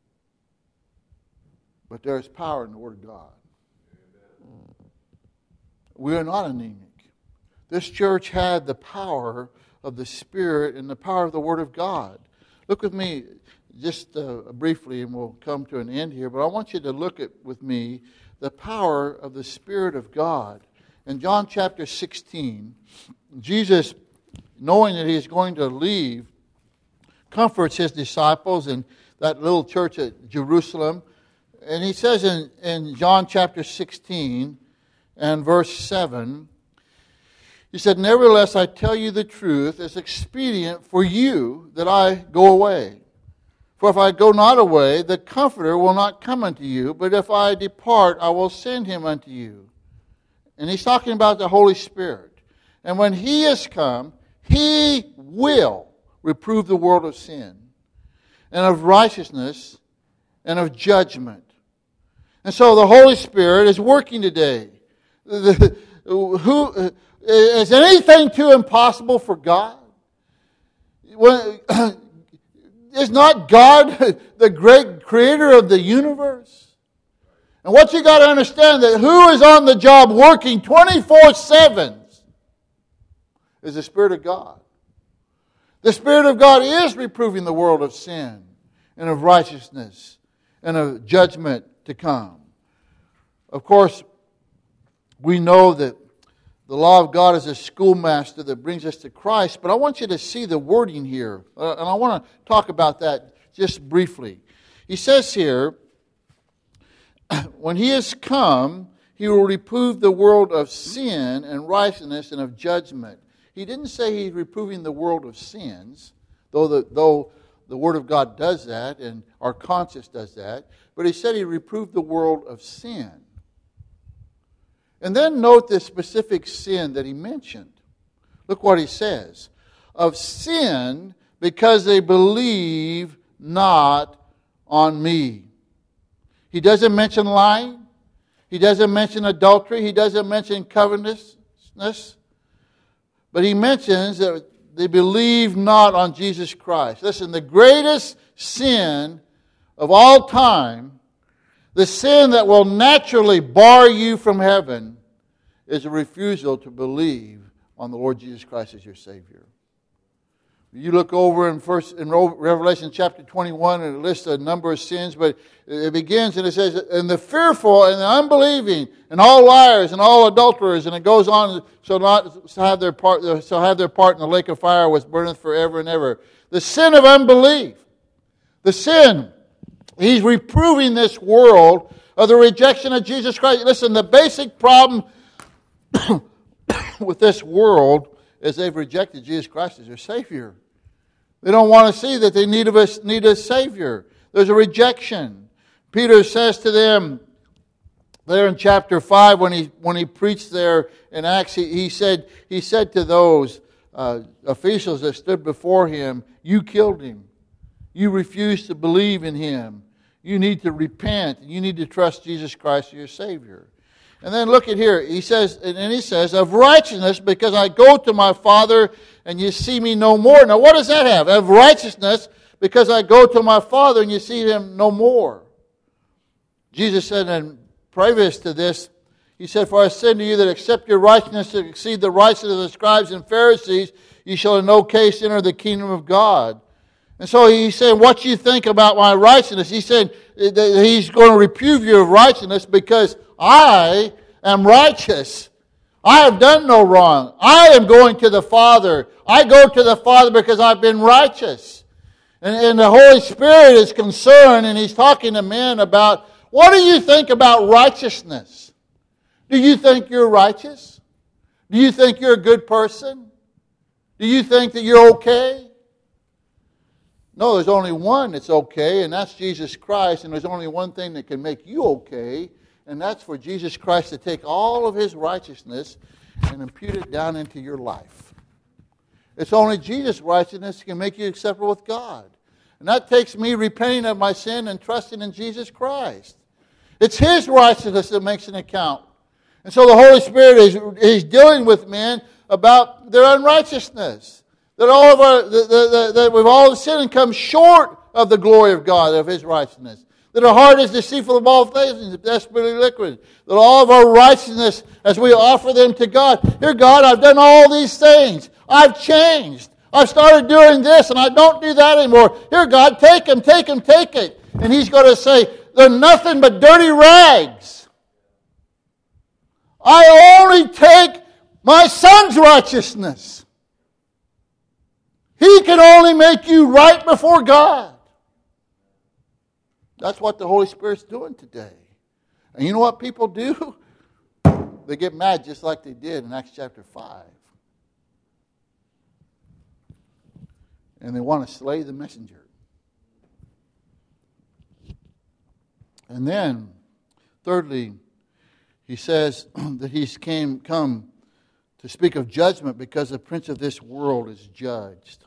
But there's power in the Word of God. Amen. We are not anemic. This church had the power of the Spirit and the power of the Word of God. Look with me just uh, briefly, and we'll come to an end here, but I want you to look at with me the power of the Spirit of God. In John chapter sixteen, Jesus, knowing that he's going to leave, comforts his disciples in that little church at Jerusalem. And he says in, in John chapter sixteen and verse seven, he said, "Nevertheless, I tell you the truth, it's expedient for you that I go away. For if I go not away, the Comforter will not come unto you, but if I depart, I will send him unto you." And he's talking about the Holy Spirit. "And when he is come, he will reprove the world of sin, and of righteousness, and of judgment." And so the Holy Spirit is working today. The, who, is anything too impossible for God? When, is not God the great creator of the universe? And what you got to understand, that who is on the job working twenty-four seven is the Spirit of God. The Spirit of God is reproving the world of sin and of righteousness and of judgment to come. Of course, we know that the law of God is a schoolmaster that brings us to Christ, but I want you to see the wording here, uh, and I want to talk about that just briefly. He says here, when he has come, he will reprove the world of sin and righteousness and of judgment. He didn't say he's reproving the world of sins, though the, though the Word of God does that and our conscience does that, but he said he reproved the world of sin. And then note the specific sin that he mentioned. Look what he says. Of sin, because they believe not on me. He doesn't mention lying. He doesn't mention adultery. He doesn't mention covetousness. But he mentions that they believe not on Jesus Christ. Listen, the greatest sin of all time, the sin that will naturally bar you from heaven, is a refusal to believe on the Lord Jesus Christ as your Savior. You look over in first in Revelation chapter twenty-one, and it lists a number of sins, but it begins and it says, "And the fearful and the unbelieving, and all liars and all adulterers," and it goes on, "so not so have their part, so have their part in the lake of fire, which burneth forever and ever." The sin of unbelief, the sin. He's reproving this world of the rejection of Jesus Christ. Listen, the basic problem with this world is they've rejected Jesus Christ as their Savior. They don't want to see that they need a, need a Savior. There's a rejection. Peter says to them, there in chapter five, when he when he preached there in Acts, he, he said he said to those uh, officials that stood before him, "You killed him. You refused to believe in him. You need to repent. You need to trust Jesus Christ as your Savior." And then look at here. He says, and he says, "Of righteousness, because I go to my Father, and you see me no more." Now, what does that have? Of righteousness, because I go to my Father, and you see him no more. Jesus said, and previous to this, he said, "For I say to you that except your righteousness exceed the righteousness of the scribes and Pharisees, you shall in no case enter the kingdom of God." And so he said, "What you think about my righteousness?" He said that he's going to reprove you of righteousness because I am righteous. I have done no wrong. I am going to the Father. I go to the Father because I've been righteous. And, and the Holy Spirit is concerned, and He's talking to men about, what do you think about righteousness? Do you think you're righteous? Do you think you're a good person? Do you think that you're okay? No, there's only one that's okay, and that's Jesus Christ. And there's only one thing that can make you okay, and that's for Jesus Christ to take all of His righteousness and impute it down into your life. It's only Jesus' righteousness that can make you acceptable with God. And that takes me repenting of my sin and trusting in Jesus Christ. It's His righteousness that makes an account. And so the Holy Spirit is, is dealing with men about their unrighteousness. That all of our, that, that, that we've all sinned and come short of the glory of God, of His righteousness. That our heart is deceitful of all things and desperately liquid. That all of our righteousness, as we offer them to God, "Here, God, I've done all these things. I've changed. I've started doing this, and I don't do that anymore. Here, God, take them, take them, take it." And He's going to say, "They're nothing but dirty rags. I only take my Son's righteousness. He can only make you right before God." That's what the Holy Spirit's doing today. And you know what people do? They get mad just like they did in Acts chapter five. And they want to slay the messenger. And then, thirdly, he says that he's came come to speak of judgment because the prince of this world is judged.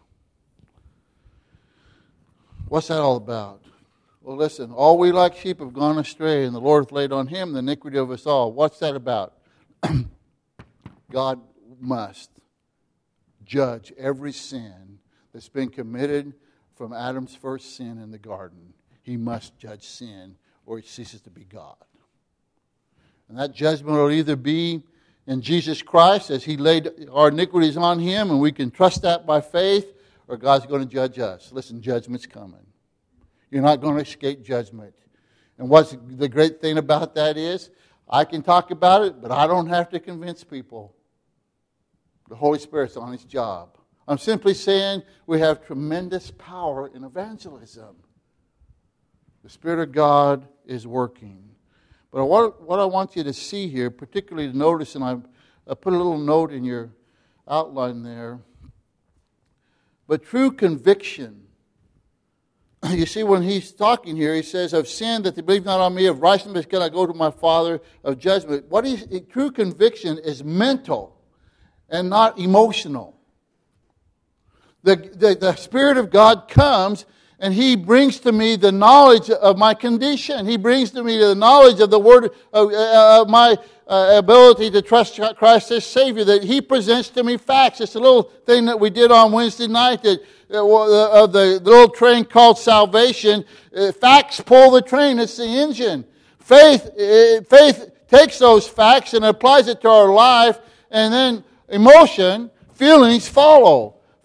What's that all about? Well, listen, all we like sheep have gone astray, and the Lord hath laid on Him the iniquity of us all. What's that about? God must judge every sin that's been committed from Adam's first sin in the garden. He must judge sin, or He ceases to be God. And that judgment will either be in Jesus Christ, as He laid our iniquities on Him, and we can trust that by faith, or God's going to judge us. Listen, judgment's coming. You're not going to escape judgment. And what's the great thing about that is, I can talk about it, but I don't have to convince people. The Holy Spirit's on His job. I'm simply saying we have tremendous power in evangelism. The Spirit of God is working. But what, what I want you to see here, particularly to notice, and I, I put a little note in your outline there, but true conviction. You see, when he's talking here, he says, "Of sin that they believe not on me, of righteousness can I go to my Father, of judgment." What is true conviction is mental and not emotional. The, the, the Spirit of God comes and He brings to me the knowledge of my condition. He brings to me the knowledge of the Word, of, uh, of my uh, ability to trust Christ as Savior. That He presents to me facts. It's a little thing that we did on Wednesday night that uh, of the little train called salvation. Uh, facts pull the train. It's the engine. Faith, uh, faith takes those facts and applies it to our life, and then emotion, feelings follow.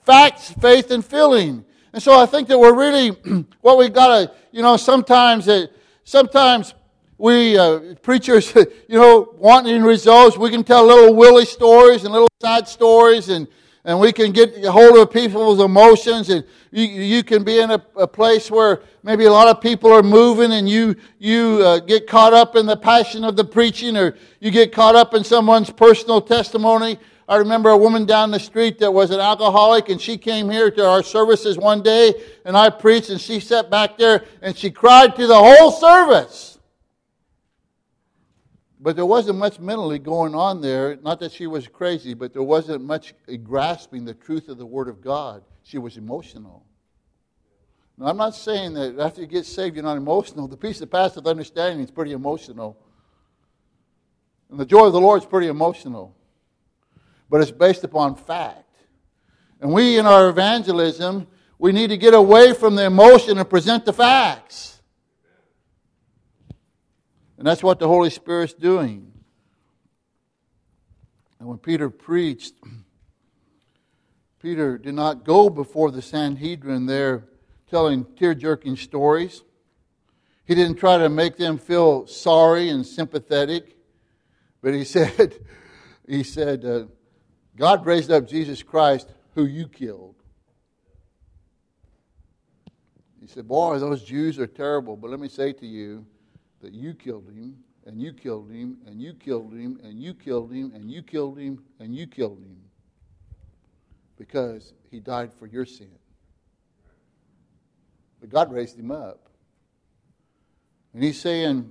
facts, faith, and feeling. And so I think that we're really, what we got to, you know, sometimes, uh, sometimes we, uh, preachers, you know, wanting results, we can tell little Willie stories and little sad stories, and, and we can get a hold of people's emotions, and you, you can be in a, a place where maybe a lot of people are moving, and you, you uh, get caught up in the passion of the preaching, or you get caught up in someone's personal testimony. I remember a woman down the street that was an alcoholic, and she came here to our services one day, and I preached, and she sat back there, and she cried through the whole service. But there wasn't much mentally going on there. Not that she was crazy, but there wasn't much grasping the truth of the Word of God. She was emotional. Now, I'm not saying that after you get saved, you're not emotional. The peace that passeth understanding is pretty emotional. And the joy of the Lord is pretty emotional. But it's based upon fact. And we, in our evangelism, we need to get away from the emotion and present the facts. And that's what the Holy Spirit's doing. And when Peter preached, Peter did not go before the Sanhedrin there telling tear-jerking stories. He didn't try to make them feel sorry and sympathetic. But he said, he said, uh, God raised up Jesus Christ, who you killed. He said, boy, those Jews are terrible, but let me say to you that you killed him, and you killed him, and you killed him, and you killed him, and you killed him, and you killed him, because he died for your sin. But God raised him up. And he's saying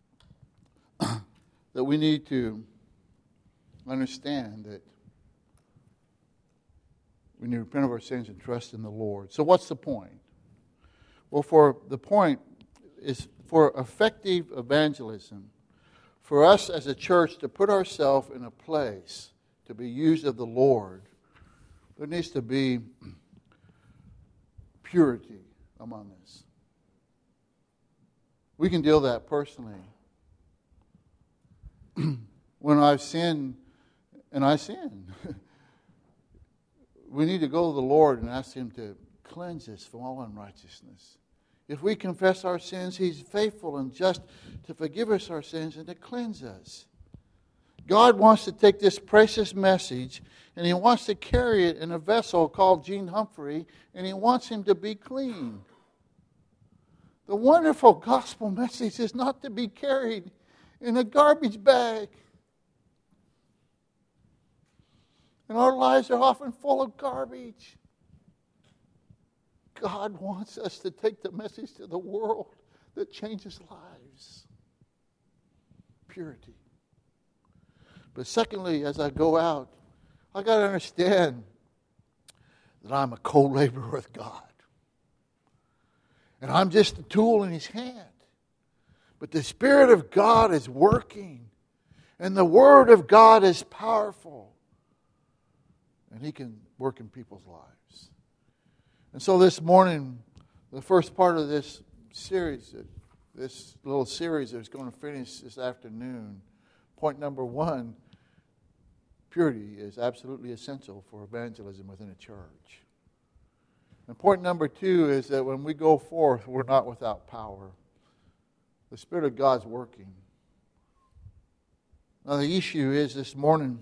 that we need to understand that we need to repent of our sins and trust in the Lord. So what's the point? Well, for the point is for effective evangelism, for us as a church to put ourselves in a place to be used of the Lord, there needs to be purity among us. We can deal with that personally. When I've sinned, and I sin, we need to go to the Lord and ask Him to cleanse us from all unrighteousness. If we confess our sins, He's faithful and just to forgive us our sins and to cleanse us. God wants to take this precious message and He wants to carry it in a vessel called Gene Humphrey, and He wants him to be clean. The wonderful gospel message is not to be carried in a garbage bag. And our lives are often full of garbage. God wants us to take the message to the world that changes lives. Purity. But secondly, as I go out, I got to understand that I'm a co-laborer with God. And I'm just a tool in His hand. But the Spirit of God is working. And the Word of God is powerful. And He can work in people's lives. And so this morning, the first part of this series, this little series that's going to finish this afternoon, point number one, purity is absolutely essential for evangelism within a church. And point number two is that when we go forth, we're not without power. The Spirit of God's working. Now the issue is this morning,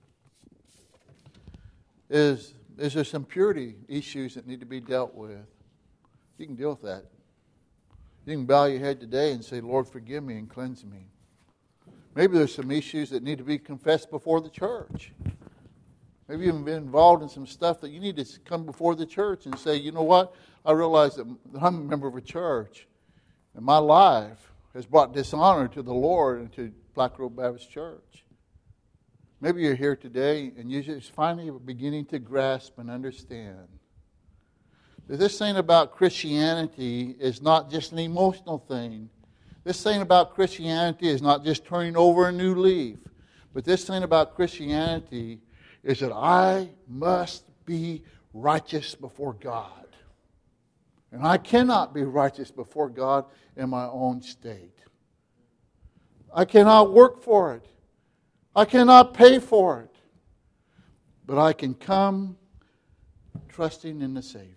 is, is there some purity issues that need to be dealt with? You can deal with that. You can bow your head today and say, Lord, forgive me and cleanse me. Maybe there's some issues that need to be confessed before the church. Maybe you've been involved in some stuff that you need to come before the church and say, you know what? I realize that I'm a member of a church, and my life has brought dishonor to the Lord and to Black Grove Baptist Church. Maybe you're here today and you're just finally beginning to grasp and understand that this thing about Christianity is not just an emotional thing. This thing about Christianity is not just turning over a new leaf. But this thing about Christianity is that I must be righteous before God. And I cannot be righteous before God in my own state. I cannot work for it. I cannot pay for it. But I can come trusting in the Savior,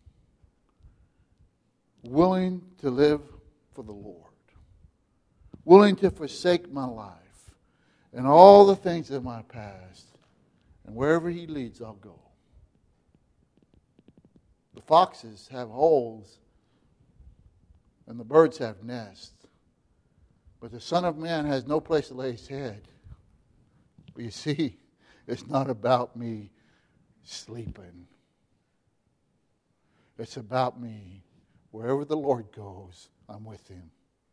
willing to live for the Lord, willing to forsake my life and all the things of my past, and wherever He leads, I'll go. The foxes have holes, and the birds have nests, but the Son of Man has no place to lay His head. But you see, it's not about me sleeping. It's about me. Wherever the Lord goes, I'm with Him.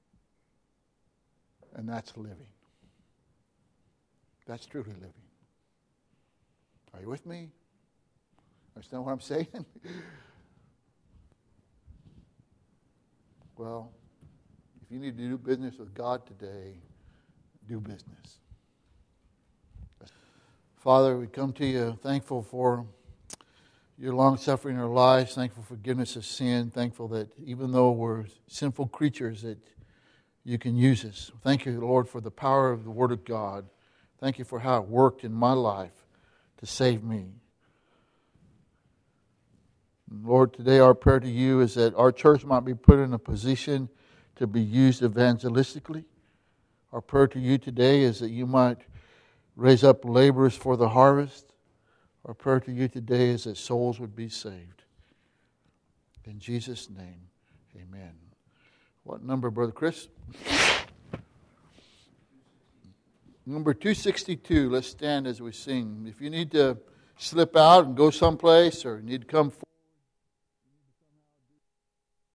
And that's living. That's truly living. Are you with me? Understand what I'm saying? Well, if you need to do business with God today, do business. Father, we come to you thankful for your long-suffering in our lives, thankful for forgiveness of sin, thankful that even though we're sinful creatures, that you can use us. Thank you, Lord, for the power of the Word of God. Thank you for how it worked in my life to save me. Lord, today our prayer to you is that our church might be put in a position to be used evangelistically. Our prayer to you today is that you might raise up laborers for the harvest. Our prayer to you today is that souls would be saved. In Jesus' name, amen. What number, Brother Chris? Number two sixty-two. Let's stand as we sing. If you need to slip out and go someplace or need to come forward,